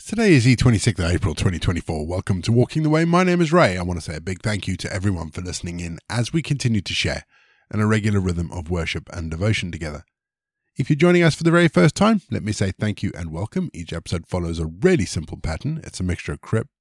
Today is the 26th of April 2024. Welcome to Walking the Way. My name is Ray. I want to say a big thank you to everyone for listening in as we continue to share in a regular rhythm of worship and devotion together. If you're joining us for the very first time, let me say thank you and welcome. Each episode follows a really simple pattern. It's a mixture of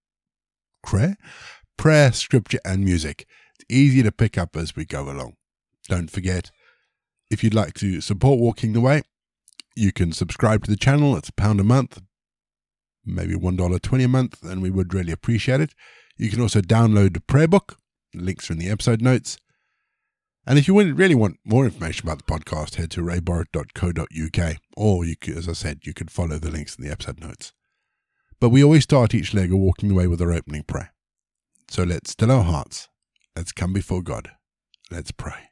prayer, scripture, and music. It's easy to pick up as we go along. Don't forget, if you'd like to support Walking the Way, you can subscribe to the channel. It's £1 a month, maybe $1.20 a month, and we would really appreciate it. You can also download the prayer book. Links are in the episode notes. And if you really want more information about the podcast, head to rayborrett.co.uk, or you could, as I said, you could follow the links in the episode notes. But we always start each leg of Walking the Way with our opening prayer. So let's still our hearts. Let's come before God. Let's pray.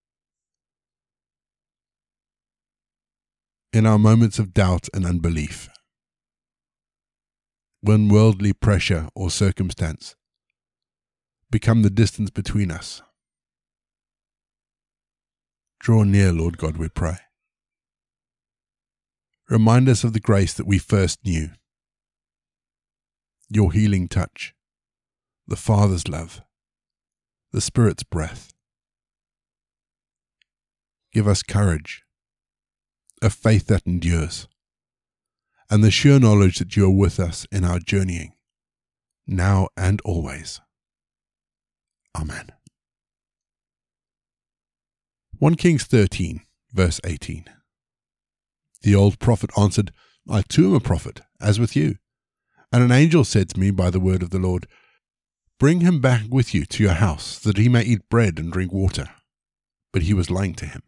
In our moments of doubt and unbelief, when worldly pressure or circumstance become the distance between us, draw near, Lord God, we pray. Remind us of the grace that we first knew, your healing touch, the Father's love, the Spirit's breath. Give us courage, a faith that endures, and the sure knowledge that you are with us in our journeying, now and always. Amen. 1 Kings 13, verse 18. The old prophet answered, I too am a prophet, as with you. And an angel said to me by the word of the Lord, bring him back with you to your house, that he may eat bread and drink water. But he was lying to him.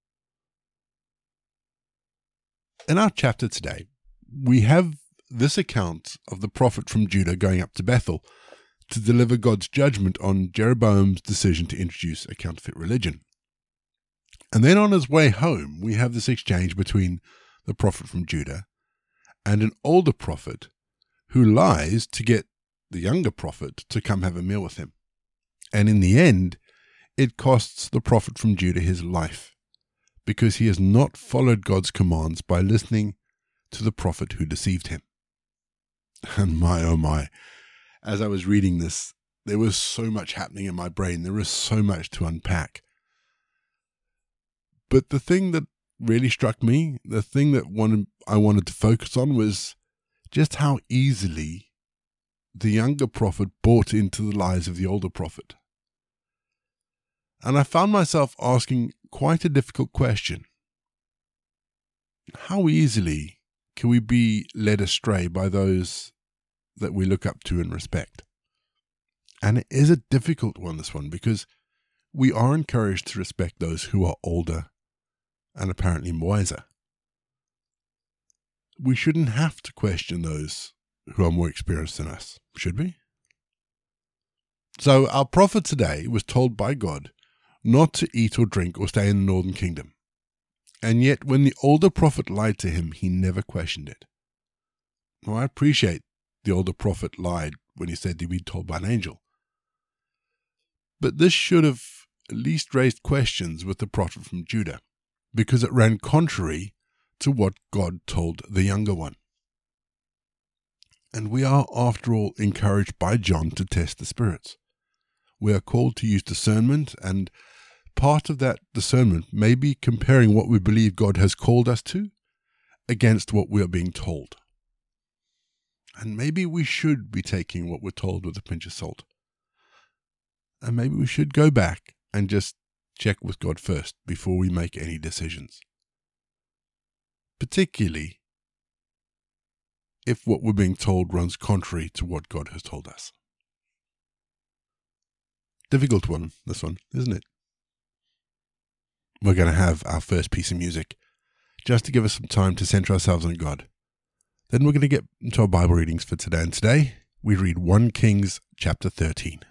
In our chapter today, we have this account of the prophet from Judah going up to Bethel to deliver God's judgment on Jeroboam's decision to introduce a counterfeit religion. And then on his way home, we have this exchange between the prophet from Judah and an older prophet who lies to get the younger prophet to come have a meal with him. And in the end, it costs the prophet from Judah his life because he has not followed God's commands by listening to the prophet who deceived him. And my, oh my, as I was reading this, there was so much happening in my brain. There was so much to unpack. But the thing that really struck me, the thing that I wanted to focus on was just how easily the younger prophet bought into the lies of the older prophet. And I found myself asking quite a difficult question. How easily can we be led astray by those that we look up to and respect? And it is a difficult one, this one, because we are encouraged to respect those who are older and apparently wiser. We shouldn't have to question those who are more experienced than us, should we? So our prophet today was told by God not to eat or drink or stay in the northern kingdom. And yet when the older prophet lied to him, he never questioned it. Now I appreciate the older prophet lied when he said he'd been told by an angel. But this should have at least raised questions with the prophet from Judah, because it ran contrary to what God told the younger one. And we are, after all, encouraged by John to test the spirits. We are called to use discernment, and part of that discernment may be comparing what we believe God has called us to against what we are being told. And maybe we should be taking what we're told with a pinch of salt. And maybe we should go back and just check with God first before we make any decisions. Particularly if what we're being told runs contrary to what God has told us. Difficult one, this one, isn't it? We're going to have our first piece of music just to give us some time to center ourselves on God. Then we're going to get into our Bible readings for today. And today we read 1 Kings chapter 13.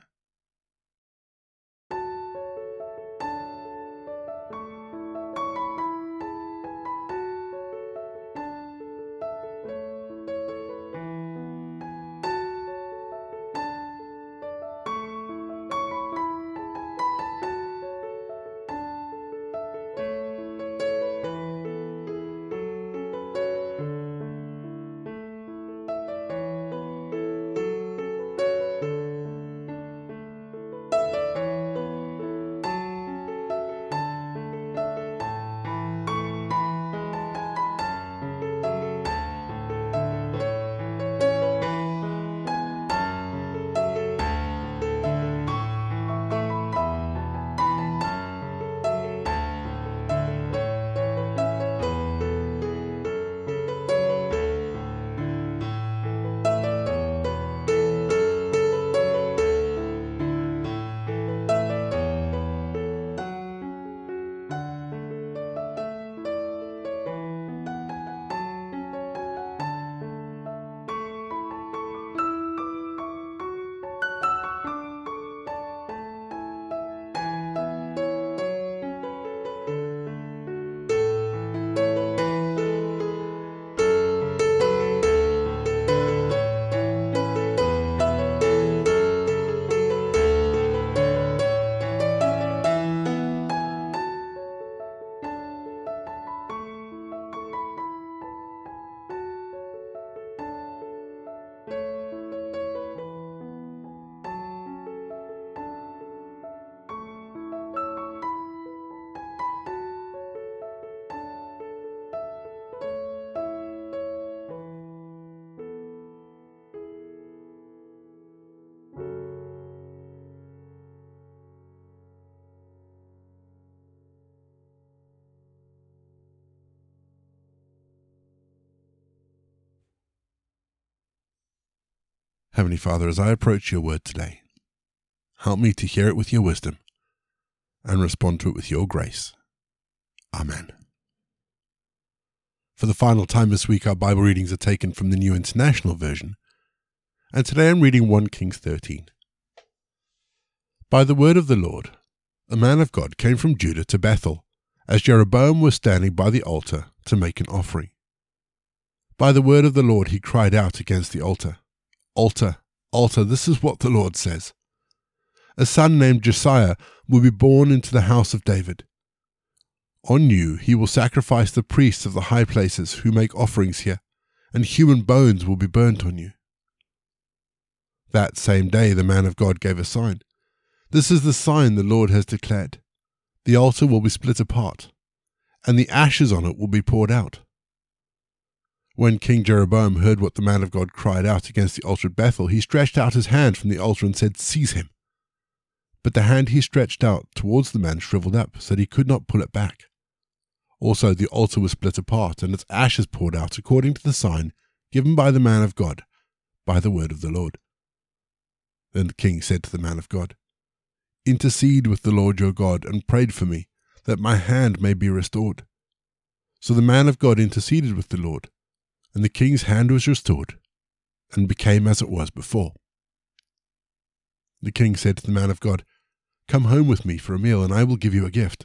Heavenly Father, as I approach your word today, help me to hear it with your wisdom and respond to it with your grace. Amen. For the final time this week, our Bible readings are taken from the New International Version, and today I'm reading 1 Kings 13. By the word of the Lord, a man of God came from Judah to Bethel, as Jeroboam was standing by the altar to make an offering. By the word of the Lord he cried out against the altar, "Altar, altar, this is what the Lord says. A son named Josiah will be born into the house of David. On you he will sacrifice the priests of the high places who make offerings here, and human bones will be burnt on you." That same day the man of God gave a sign. "This is the sign the Lord has declared. The altar will be split apart, and the ashes on it will be poured out." When King Jeroboam heard what the man of God cried out against the altar at Bethel, he stretched out his hand from the altar and said, "Seize him." But the hand he stretched out towards the man shriveled up, so that he could not pull it back. Also the altar was split apart, and its ashes poured out, according to the sign given by the man of God, by the word of the Lord. Then the king said to the man of God, "Intercede with the Lord your God, and pray for me, that my hand may be restored." So the man of God interceded with the Lord, and the king's hand was restored, and became as it was before. The king said to the man of God, "Come home with me for a meal, and I will give you a gift."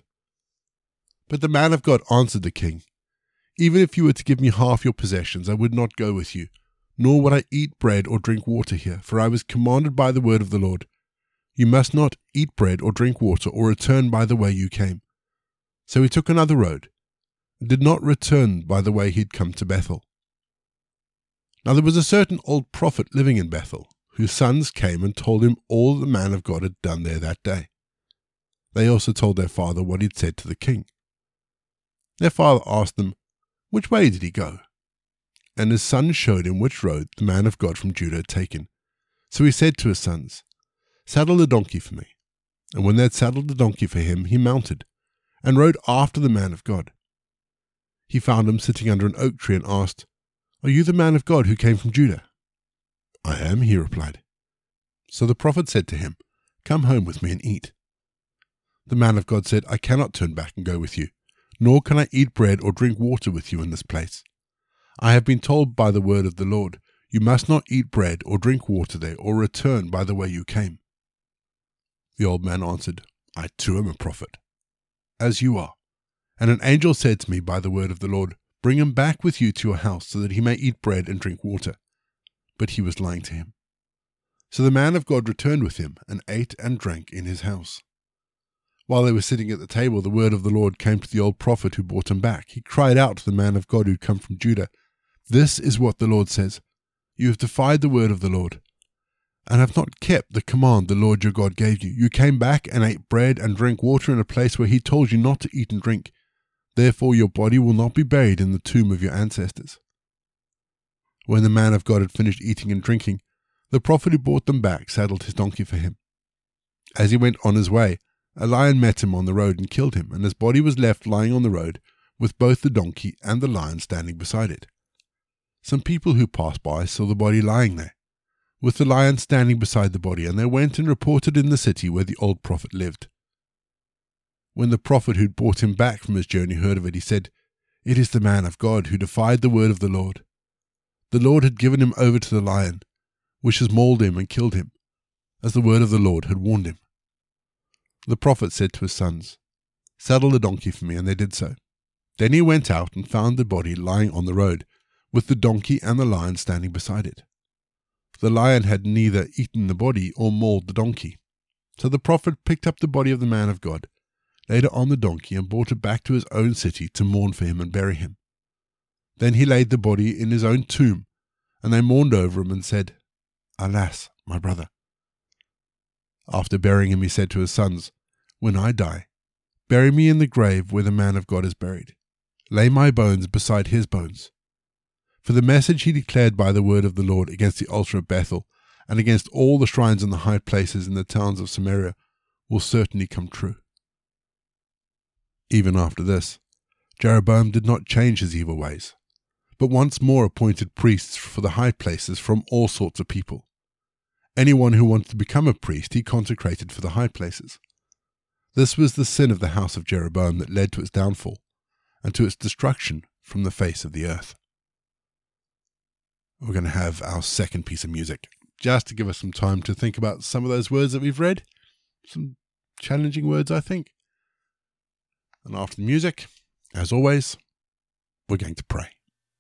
But the man of God answered the king, "Even if you were to give me half your possessions, I would not go with you, nor would I eat bread or drink water here, for I was commanded by the word of the Lord, you must not eat bread or drink water, or return by the way you came." So he took another road, and did not return by the way he had come to Bethel. Now there was a certain old prophet living in Bethel, whose sons came and told him all the man of God had done there that day. They also told their father what he had said to the king. Their father asked them, "Which way did he go?" And his sons showed him which road the man of God from Judah had taken. So he said to his sons, "Saddle the donkey for me." And when they had saddled the donkey for him, he mounted, and rode after the man of God. He found him sitting under an oak tree and asked, "Are you the man of God who came from Judah?" "I am," he replied. So the prophet said to him, "Come home with me and eat." The man of God said, "I cannot turn back and go with you, nor can I eat bread or drink water with you in this place. I have been told by the word of the Lord, you must not eat bread or drink water there, or return by the way you came." The old man answered, "I too am a prophet, as you are. And an angel said to me by the word of the Lord, bring him back with you to your house, so that he may eat bread and drink water." But he was lying to him. So the man of God returned with him, and ate and drank in his house. While they were sitting at the table, the word of the Lord came to the old prophet who brought him back. He cried out to the man of God who had come from Judah, "This is what the Lord says. You have defied the word of the Lord, and have not kept the command the Lord your God gave you. You came back and ate bread and drank water in a place where he told you not to eat and drink. Therefore your body will not be buried in the tomb of your ancestors." When the man of God had finished eating and drinking, the prophet who brought them back saddled his donkey for him. As he went on his way, a lion met him on the road and killed him, and his body was left lying on the road, with both the donkey and the lion standing beside it. Some people who passed by saw the body lying there, with the lion standing beside the body, and they went and reported in the city where the old prophet lived. When the prophet who had brought him back from his journey heard of it, he said, "It is the man of God who defied the word of the Lord. The Lord had given him over to the lion, which has mauled him and killed him, as the word of the Lord had warned him." The prophet said to his sons, "Saddle the donkey for me," and they did so. Then he went out and found the body lying on the road, with the donkey and the lion standing beside it. The lion had neither eaten the body or mauled the donkey. So the prophet picked up the body of the man of God, laid it on the donkey, and brought it back to his own city to mourn for him and bury him. Then he laid the body in his own tomb, and they mourned over him and said, "Alas, my brother." After burying him, he said to his sons, "When I die, bury me in the grave where the man of God is buried. Lay my bones beside his bones." For the message he declared by the word of the Lord against the altar of Bethel, and against all the shrines in the high places in the towns of Samaria, will certainly come true. Even after this, Jeroboam did not change his evil ways, but once more appointed priests for the high places from all sorts of people. Anyone who wanted to become a priest, he consecrated for the high places. This was the sin of the house of Jeroboam that led to its downfall and to its destruction from the face of the earth. We're going to have our second piece of music, just to give us some time to think about some of those words that we've read. Some challenging words, I think. And after the music, as always, we're going to pray.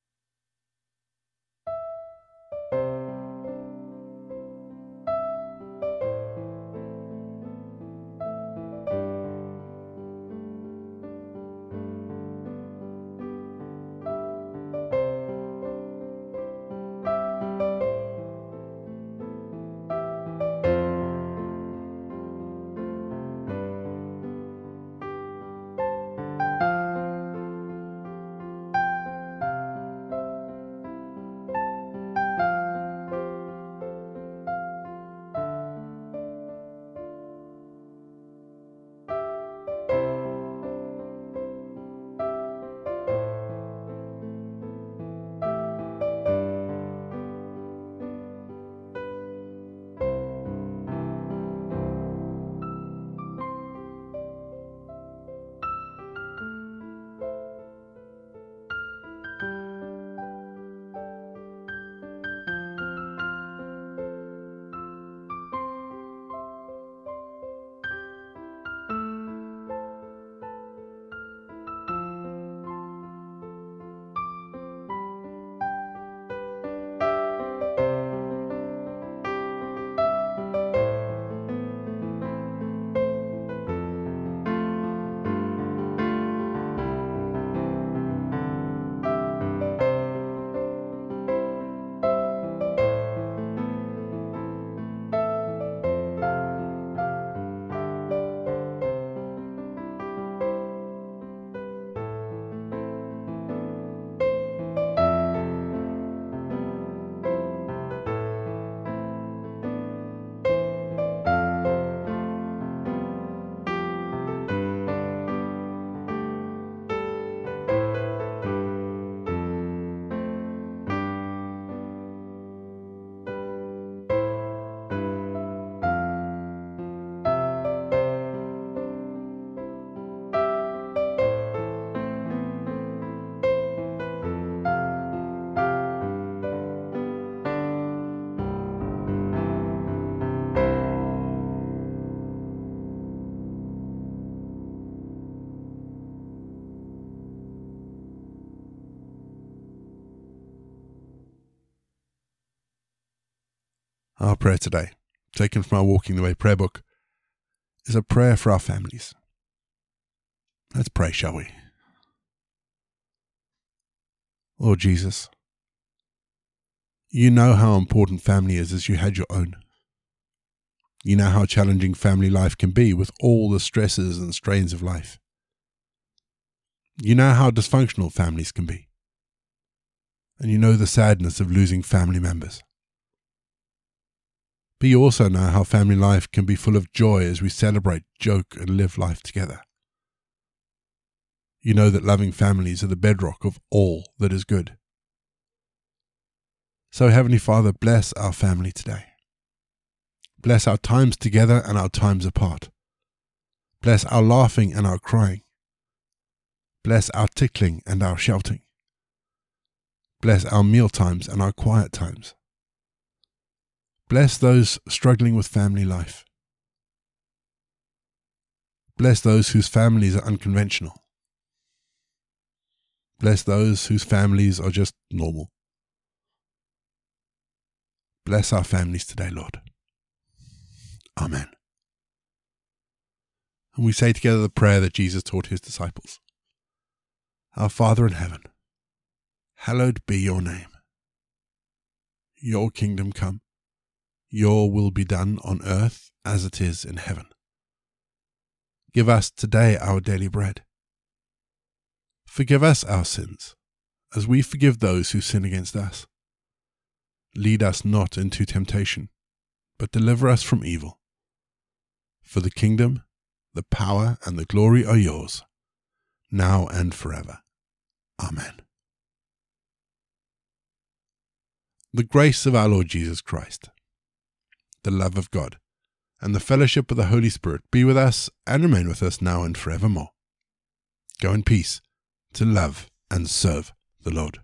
Our prayer today, taken from our Walking the Way prayer book, is a prayer for our families. Let's pray, shall we? Lord Jesus, you know how important family is as you had your own. You know how challenging family life can be with all the stresses and strains of life. You know how dysfunctional families can be. And you know the sadness of losing family members. But you also know how family life can be full of joy as we celebrate, joke, and live life together. You know that loving families are the bedrock of all that is good. So, Heavenly Father, bless our family today. Bless our times together and our times apart. Bless our laughing and our crying. Bless our tickling and our shouting. Bless our meal times and our quiet times. Bless those struggling with family life. Bless those whose families are unconventional. Bless those whose families are just normal. Bless our families today, Lord. Amen. And we say together the prayer that Jesus taught his disciples. Our Father in heaven, hallowed be your name. Your kingdom come. Your will be done on earth as it is in heaven. Give us today our daily bread. Forgive us our sins, as we forgive those who sin against us. Lead us not into temptation, but deliver us from evil. For the kingdom, the power, and the glory are yours, now and forever. Amen. The grace of our Lord Jesus Christ, the love of God, and the fellowship of the Holy Spirit be with us and remain with us now and forevermore. Go in peace to love and serve the Lord.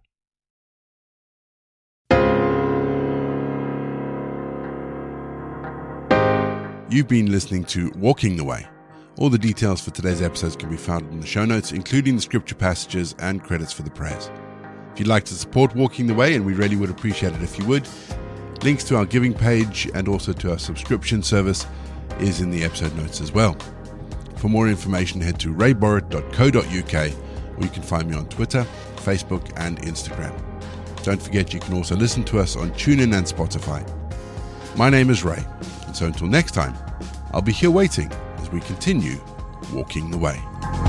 You've been listening to Walking the Way. All the details for today's episodes can be found in the show notes, including the scripture passages and credits for the prayers. If you'd like to support Walking the Way, and we really would appreciate it if you would, links to our giving page and also to our subscription service is in the episode notes as well. For more information, head to rayborrett.co.uk, or you can find me on Twitter, Facebook and Instagram. Don't forget you can also listen to us on TuneIn and Spotify. My name is Ray, and so until next time, I'll be here waiting as we continue walking the way.